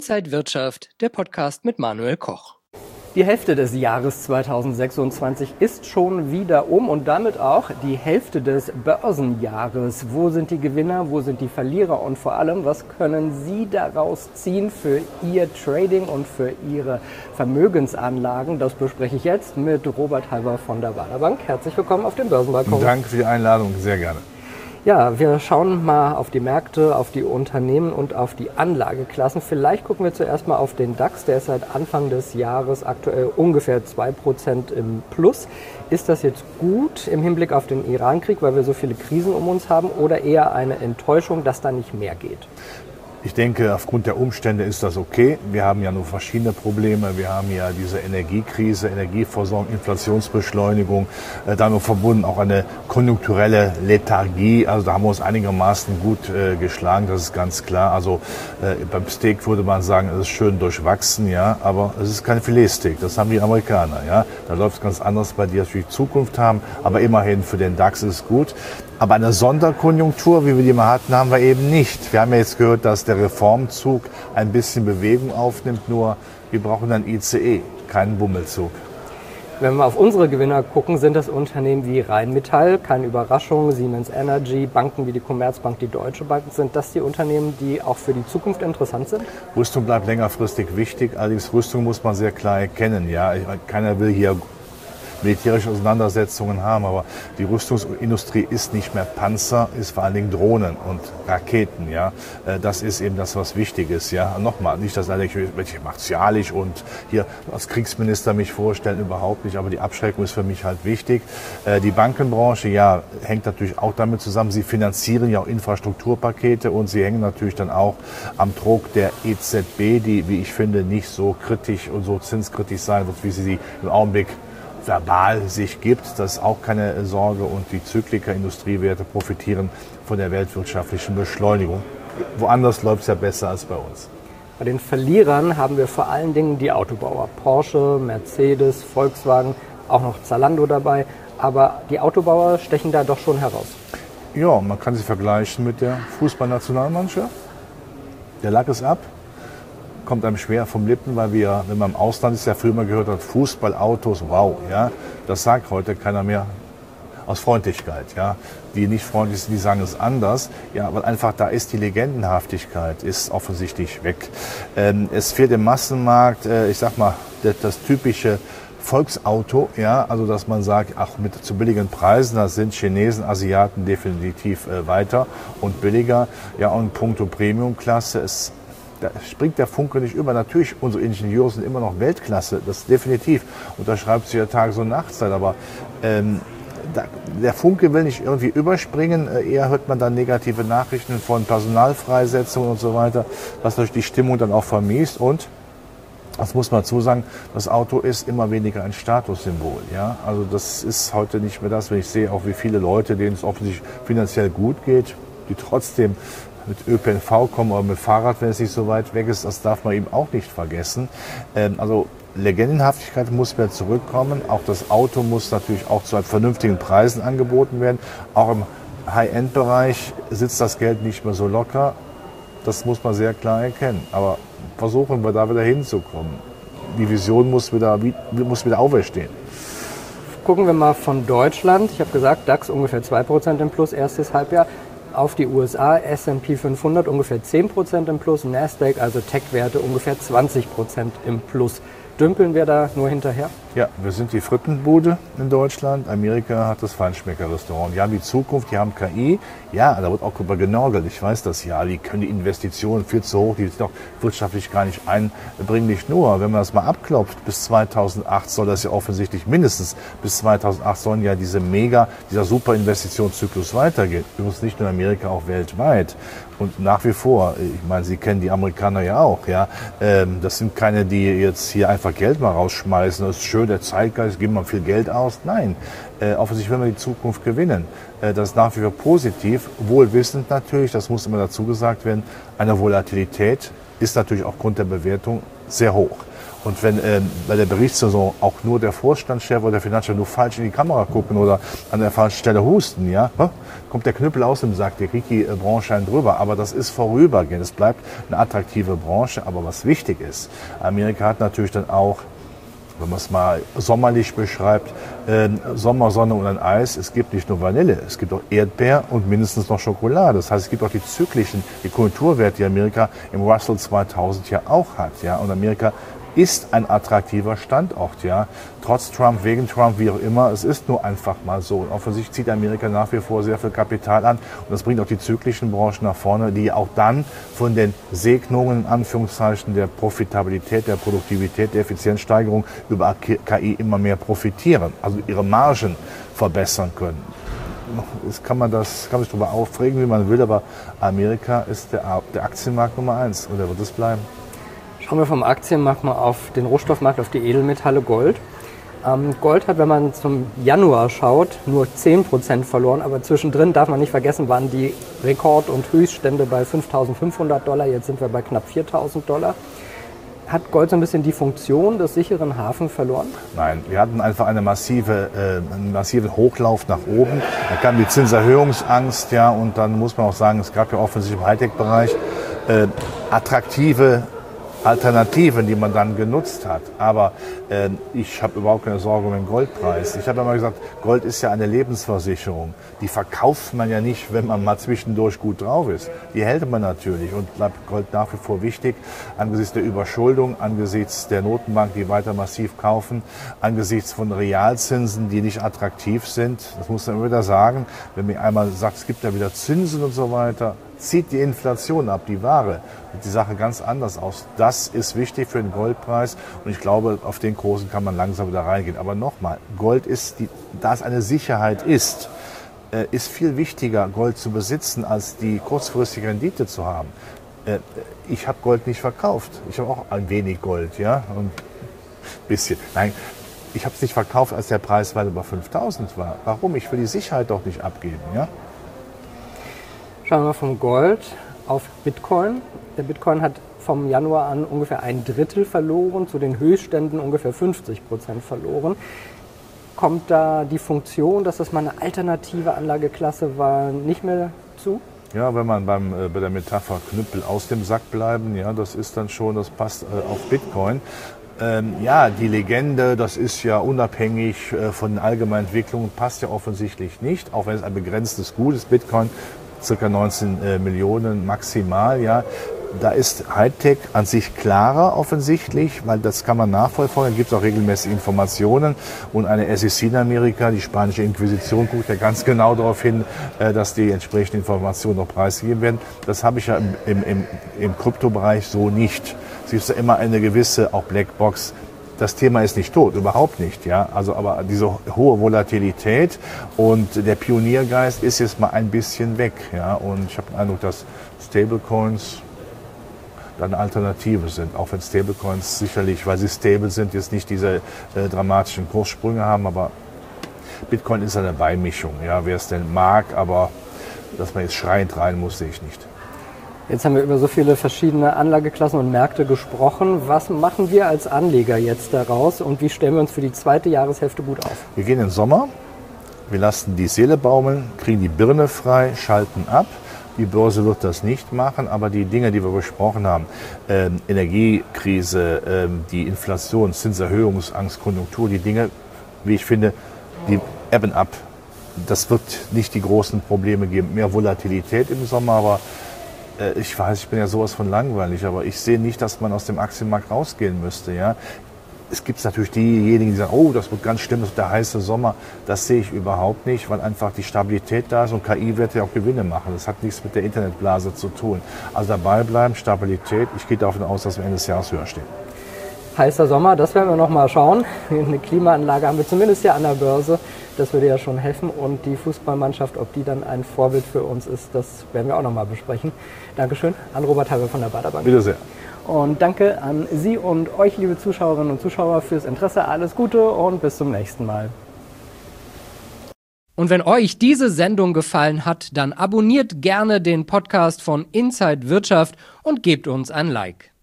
Inside Wirtschaft, der Podcast mit Manuel Koch. Die Hälfte des Jahres 2026 ist schon wieder um und damit auch die Hälfte des Börsenjahres. Wo sind die Gewinner, wo sind die Verlierer und vor allem, was können Sie daraus ziehen für Ihr Trading und für Ihre Vermögensanlagen? Das bespreche ich jetzt mit Robert Halber von der Baader Bank. Herzlich willkommen auf dem Börsenbalkon. Danke für die Einladung, sehr gerne. Ja, wir schauen mal auf die Märkte, auf die Unternehmen und auf die Anlageklassen. Vielleicht gucken wir zuerst mal auf den DAX. Der ist seit Anfang des Jahres aktuell ungefähr 2% im Plus. Ist das jetzt gut im Hinblick auf den Iran-Krieg, weil wir so viele Krisen um uns haben, oder eher eine Enttäuschung, dass da nicht mehr geht? Ich denke, aufgrund der Umstände ist das okay. Wir haben ja nur verschiedene Probleme. Wir haben ja diese Energiekrise, Energieversorgung, Inflationsbeschleunigung, damit verbunden auch eine konjunkturelle Lethargie. Also da haben wir uns einigermaßen gut geschlagen, das ist ganz klar. Also beim Steak würde man sagen, es ist schön durchwachsen, ja, aber es ist kein Filetsteak. Das haben die Amerikaner, ja. Da läuft es ganz anders, bei die natürlich Zukunft haben, aber immerhin für den DAX ist es gut. Aber eine Sonderkonjunktur, wie wir die mal hatten, haben wir eben nicht. Wir haben ja jetzt gehört, dass der Reformzug ein bisschen Bewegung aufnimmt, nur wir brauchen einen ICE, keinen Bummelzug. Wenn wir auf unsere Gewinner gucken, sind das Unternehmen wie Rheinmetall, keine Überraschung, Siemens Energy, Banken wie die Commerzbank, die Deutsche Bank. Sind das die Unternehmen, die auch für die Zukunft interessant sind? Rüstung bleibt längerfristig wichtig, allerdings Rüstung muss man sehr klar erkennen. Ja, keiner will hier militärische Auseinandersetzungen haben, aber die Rüstungsindustrie ist nicht mehr Panzer, ist vor allen Dingen Drohnen und Raketen, ja. Das ist eben das, was wichtig ist, ja. Nochmal, nicht, dass ich martialisch und hier als Kriegsminister mich vorstellen, überhaupt nicht, aber die Abschreckung ist für mich halt wichtig. Die Bankenbranche, ja, hängt natürlich auch damit zusammen. Sie finanzieren ja auch Infrastrukturpakete und sie hängen natürlich dann auch am Druck der EZB, die, wie ich finde, nicht so kritisch und so zinskritisch sein wird, wie sie im Augenblick verbal sich gibt. Das ist auch keine Sorge und die Zyklika-Industriewerte profitieren von der weltwirtschaftlichen Beschleunigung. Woanders läuft es ja besser als bei uns. Bei den Verlierern haben wir vor allen Dingen die Autobauer. Porsche, Mercedes, Volkswagen, auch noch Zalando dabei. Aber die Autobauer stechen da doch schon heraus. Ja, man kann sie vergleichen mit der Fußballnationalmannschaft. Der Lack ist ab. Kommt einem schwer vom Lippen, weil wir, wenn man im Ausland ist, ja früher mal gehört hat, Fußballautos, wow, ja, das sagt heute keiner mehr aus Freundlichkeit, ja. Die nicht freundlich sind, die sagen es anders, ja, weil einfach da ist die Legendenhaftigkeit, ist offensichtlich weg. Es fehlt im Massenmarkt, ich sag mal, das typische Volksauto, ja, also dass man sagt, ach, mit zu billigen Preisen, da sind Chinesen, Asiaten definitiv weiter und billiger, ja, und puncto Premiumklasse ist. Da springt der Funke nicht über. Natürlich, unsere Ingenieure sind immer noch Weltklasse, das definitiv. Und da schreibt sich ja Tages- und Nachtzeit. Aber der Funke will nicht irgendwie überspringen. Eher hört man dann negative Nachrichten von Personalfreisetzungen und so weiter, was natürlich die Stimmung dann auch vermiest. Und, das muss man zusagen, das Auto ist immer weniger ein Statussymbol. Ja? Also das ist heute nicht mehr das, wenn ich sehe, auch wie viele Leute, denen es offensichtlich finanziell gut geht, die trotzdem mit ÖPNV kommen oder mit Fahrrad, wenn es nicht so weit weg ist, das darf man eben auch nicht vergessen. Also Legendenhaftigkeit muss wieder zurückkommen. Auch das Auto muss natürlich auch zu vernünftigen Preisen angeboten werden. Auch im High-End-Bereich sitzt das Geld nicht mehr so locker. Das muss man sehr klar erkennen. Aber versuchen wir da wieder hinzukommen. Die Vision muss wieder auferstehen. Gucken wir mal von Deutschland. Ich habe gesagt, DAX ungefähr 2% im Plus, erstes Halbjahr. Auf die USA, S&P 500 ungefähr 10% im Plus, Nasdaq, also Tech-Werte ungefähr 20% im Plus. Dümpeln wir da nur hinterher? Ja, wir sind die Frittenbude in Deutschland. Amerika hat das Feinschmecker-Restaurant. Die haben die Zukunft, die haben KI. Ja, da wird auch drüber genorgelt. Ich weiß das ja. Die können die Investitionen viel zu hoch, die sind doch wirtschaftlich gar nicht einbringlich. Nur, wenn man das mal abklopft, bis 2008 soll das ja offensichtlich mindestens bis 2008 sollen ja dieser Super-Investitionszyklus weitergehen. Übrigens nicht nur in Amerika, auch weltweit. Und nach wie vor, ich meine, Sie kennen die Amerikaner ja auch, ja. Das sind keine, die jetzt hier einfach Geld mal rausschmeißen. Das ist schön, der Zeitgeist, geben wir viel Geld aus. Nein, offensichtlich wollen wir die Zukunft gewinnen. Das ist nach wie vor positiv, wohlwissend natürlich, das muss immer dazu gesagt werden, eine Volatilität ist natürlich aufgrund der Bewertung sehr hoch. Und wenn bei der Berichtssaison auch nur der Vorstandschef oder der Finanzchef nur falsch in die Kamera gucken oder an der falschen Stelle husten, ja, kommt der Knüppel aus dem Sack, der kriegt die Branche einen drüber. Aber das ist vorübergehend. Es bleibt eine attraktive Branche. Aber was wichtig ist, Amerika hat natürlich dann auch, wenn man es mal sommerlich beschreibt, Sommer, Sonne und ein Eis. Es gibt nicht nur Vanille, es gibt auch Erdbeer und mindestens noch Schokolade. Das heißt, es gibt auch die Konjunkturwerte, die Amerika im Russell 2000 ja auch hat. Ja? Und Amerika ist ein attraktiver Standort, ja. Trotz Trump, wegen Trump, wie auch immer, es ist nur einfach mal so. Und offensichtlich zieht Amerika nach wie vor sehr viel Kapital an und das bringt auch die zyklischen Branchen nach vorne, die auch dann von den Segnungen, in Anführungszeichen, der Profitabilität, der Produktivität, der Effizienzsteigerung über KI immer mehr profitieren, also ihre Margen verbessern können. Kann man sich darüber aufregen, wie man will, aber Amerika ist der Aktienmarkt Nummer 1 und der wird es bleiben. Schauen wir vom Aktienmarkt mal auf den Rohstoffmarkt, auf die Edelmetalle Gold. Gold hat, wenn man zum Januar schaut, nur 10% verloren, aber zwischendrin darf man nicht vergessen, waren die Rekord- und Höchststände bei $5.500, jetzt sind wir bei knapp $4.000. Hat Gold so ein bisschen die Funktion des sicheren Hafens verloren? Nein, wir hatten einfach einen massiven Hochlauf nach oben. Da kam die Zinserhöhungsangst, ja, und dann muss man auch sagen, es gab ja offensichtlich im Hightech-Bereich attraktive Alternativen, die man dann genutzt hat. Aber ich habe überhaupt keine Sorge um den Goldpreis. Ich habe immer gesagt, Gold ist ja eine Lebensversicherung. Die verkauft man ja nicht, wenn man mal zwischendurch gut drauf ist. Die hält man natürlich und bleibt Gold nach wie vor wichtig angesichts der Überschuldung, angesichts der Notenbank, die weiter massiv kaufen, angesichts von Realzinsen, die nicht attraktiv sind. Das muss man immer wieder sagen. Wenn mir einmal sagt, es gibt ja wieder Zinsen und so weiter, zieht die Inflation ab, die Ware, sieht die Sache ganz anders aus. Das ist wichtig für den Goldpreis und ich glaube, auf den Kursen kann man langsam wieder reingehen. Aber nochmal, Gold ist, da es eine Sicherheit ist viel wichtiger, Gold zu besitzen, als die kurzfristige Rendite zu haben. Ich habe Gold nicht verkauft. Ich habe auch ein wenig Gold, ja, und ein bisschen. Nein, ich habe es nicht verkauft, als der Preis weit über 5.000 war. Warum? Ich will die Sicherheit doch nicht abgeben, ja. Schauen wir mal vom Gold auf Bitcoin. Der Bitcoin hat vom Januar an ungefähr 1/3 verloren, zu den Höchstständen ungefähr 50% verloren. Kommt da die Funktion, dass das mal eine alternative Anlageklasse war, nicht mehr zu? Ja, wenn man bei der Metapher Knüppel aus dem Sack bleiben, ja, das ist dann schon, das passt auf Bitcoin. Ja, die Legende, das ist ja unabhängig von den allgemeinen Entwicklungen, passt ja offensichtlich nicht, auch wenn es ein begrenztes Gut ist. Bitcoin circa 19 Millionen maximal, ja. Da ist Hightech an sich klarer offensichtlich, weil das kann man nachvollziehen. Da gibt es auch regelmäßig Informationen. Und eine SEC in Amerika, die spanische Inquisition, guckt ja ganz genau darauf hin, dass die entsprechenden Informationen noch preisgegeben werden. Das habe ich ja im Kryptobereich so nicht. Es ist ja immer eine gewisse, auch Blackbox. Das Thema ist nicht tot, überhaupt nicht, ja. Also, aber diese hohe Volatilität und der Pioniergeist ist jetzt mal ein bisschen weg, ja. Und ich habe den Eindruck, dass Stablecoins dann eine Alternative sind. Auch wenn Stablecoins sicherlich, weil sie stable sind, jetzt nicht diese dramatischen Kurssprünge haben, aber Bitcoin ist eine Beimischung, ja. Wer es denn mag, aber dass man jetzt schreiend rein muss, sehe ich nicht. Jetzt haben wir über so viele verschiedene Anlageklassen und Märkte gesprochen. Was machen wir als Anleger jetzt daraus und wie stellen wir uns für die zweite Jahreshälfte gut auf? Wir gehen in den Sommer, wir lassen die Seele baumeln, kriegen die Birne frei, schalten ab. Die Börse wird das nicht machen, aber die Dinge, die wir besprochen haben, Energiekrise, die Inflation, Zinserhöhungsangst, Konjunktur, die Dinge, wie ich finde, die ebben ab. Das wird nicht die großen Probleme geben. Mehr Volatilität im Sommer, aber ich weiß, ich bin ja sowas von langweilig, aber ich sehe nicht, dass man aus dem Aktienmarkt rausgehen müsste. Ja? Es gibt natürlich diejenigen, die sagen, oh, das wird ganz schlimm, das wird der heiße Sommer. Das sehe ich überhaupt nicht, weil einfach die Stabilität da ist und KI wird ja auch Gewinne machen. Das hat nichts mit der Internetblase zu tun. Also dabei bleiben, Stabilität. Ich gehe davon aus, dass wir Ende des Jahres höher stehen. Heißer Sommer, das werden wir noch mal schauen. Eine Klimaanlage haben wir zumindest hier an der Börse. Das würde ja schon helfen. Und die Fußballmannschaft, ob die dann ein Vorbild für uns ist, das werden wir auch noch mal besprechen. Dankeschön an Robert Halber von der Baader Bank. Bitte sehr. Und danke an Sie und euch, liebe Zuschauerinnen und Zuschauer, fürs Interesse. Alles Gute und bis zum nächsten Mal. Und wenn euch diese Sendung gefallen hat, dann abonniert gerne den Podcast von Inside Wirtschaft und gebt uns ein Like.